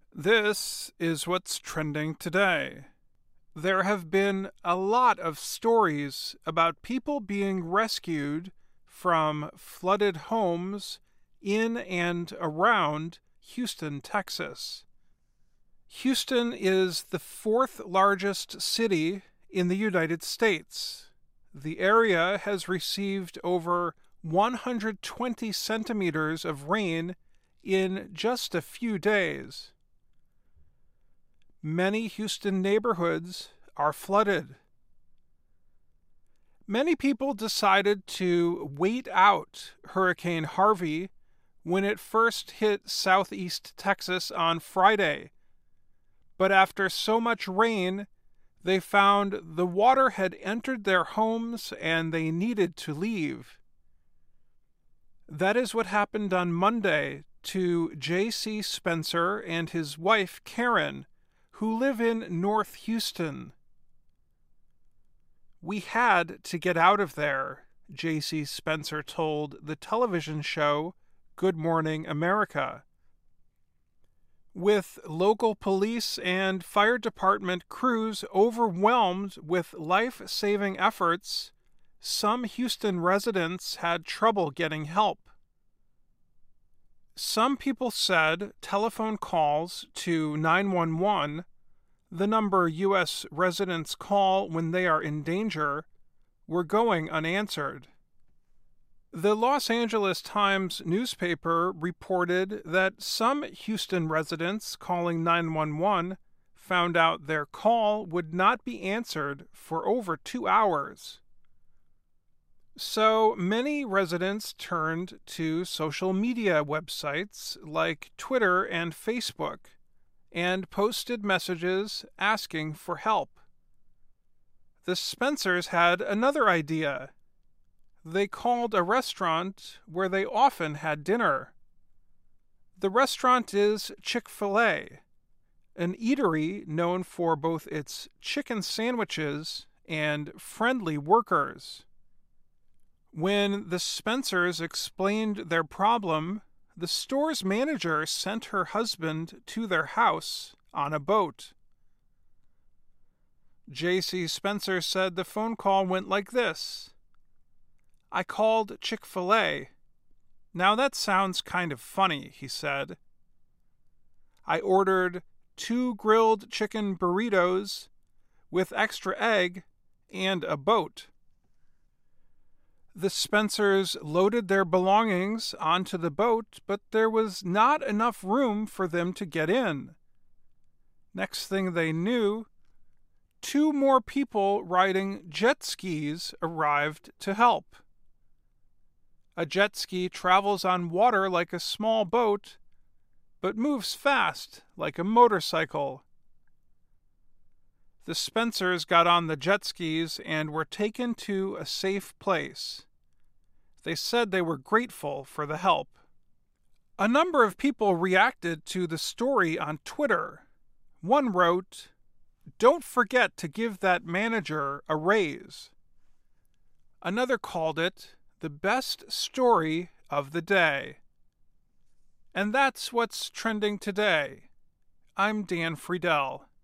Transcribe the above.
This is what's trending today. There have been a lot of stories about people being rescued from flooded homes in and around Houston, Texas. Houston is the fourth largest city in the United States. The area has received over 120 centimeters of rain in just a few days. Many Houston neighborhoods are flooded. Many people decided to wait out Hurricane Harvey when it first hit southeast Texas on Friday. But after so much rain, they found the water had entered their homes and they needed to leave. That is what happened on Monday to J.C. Spencer and his wife Karen, who live in North Houston. "We had to get out of there," J.C. Spencer told the television show Good Morning America. With local police and fire department crews overwhelmed with life-saving efforts, some Houston residents had trouble getting help. Some people said telephone calls to 911, the number U.S. residents call when they are in danger, were going unanswered. The Los Angeles Times newspaper reported that some Houston residents calling 911 found out their call would not be answered for over 2 hours. So many residents turned to social media websites like Twitter and Facebook and posted messages asking for help. The Spencers had another idea. They called a restaurant where they often had dinner. The restaurant is Chick-fil-A, an eatery known for both its chicken sandwiches and friendly workers. When the Spencers explained their problem, the store's manager sent her husband to their house on a boat. J.C. Spencer said the phone call went like this: "I called Chick-fil-A. Now that sounds kind of funny," he said. "I ordered 2 grilled chicken burritos with extra egg and a boat." The Spencers loaded their belongings onto the boat, but there was not enough room for them to get in. Next thing they knew, 2 more people riding jet skis arrived to help. A jet ski travels on water like a small boat, but moves fast like a motorcycle. The Spencers got on the jet skis and were taken to a safe place. They said they were grateful for the help. A number of people reacted to the story on Twitter. One wrote, "Don't forget to give that manager a raise." Another called it the best story of the day. And that's what's trending today. I'm Dan Friedel.